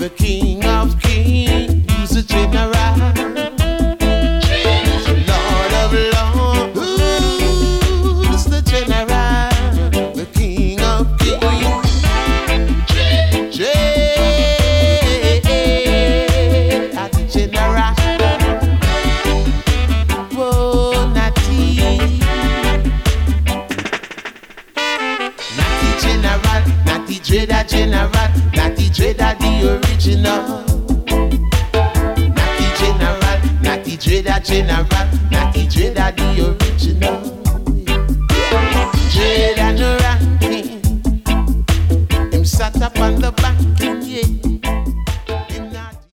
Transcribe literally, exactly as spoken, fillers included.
the King of Kings, who's the general, Lord of Lords, who's the general, the King of Kings, J, at the general. Whoa, Natty, Natty general, Natty Dreader general, Natty Dreader the original. Natty general, Natty Dreader general, Natty Dreader the original. Dreader no ranking, him sat up on the bank.